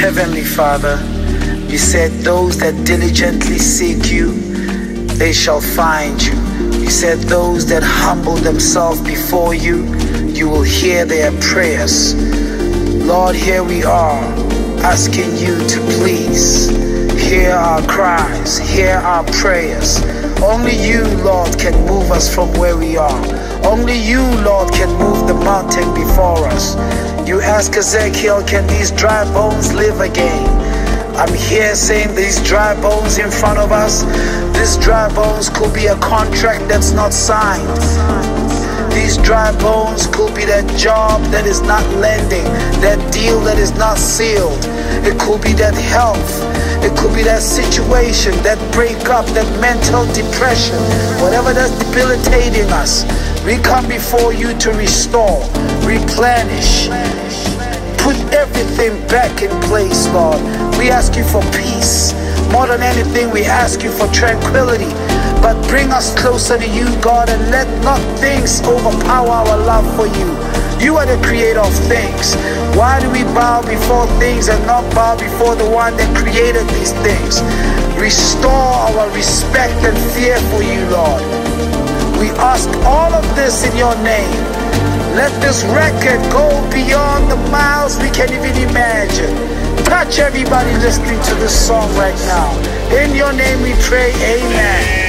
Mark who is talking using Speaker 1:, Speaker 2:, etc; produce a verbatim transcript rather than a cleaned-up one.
Speaker 1: Heavenly Father, you said those that diligently seek you, they shall find you. You said those that humble themselves before you, you will hear their prayers. Lord, here we are, asking you to please hear our cries, hear our prayers. Only you, Lord, can move us from where we are. Only you, Lord, can move the mountain before us. You ask Ezekiel, can these dry bones live again? I'm here saying these dry bones in front of us, these dry bones could be a contract that's not signed. These dry bones could be that job that is not lending, that deal that is not sealed. It could be that health. It could be that situation, that breakup, that mental depression, whatever that's debilitating us. We come before you to restore, replenish, put everything back in place, Lord. We ask you for peace. More than anything, we ask you for tranquility. But bring us closer to you, God, and let not things overpower our love for you. You are the creator of things. Why do we bow before things and not bow before the one that created these things? Restore our respect and fear for you, Lord. We ask all of this in your name. Let this record go beyond the miles we can even imagine. Touch everybody listening to this song right now. In your name we pray, amen.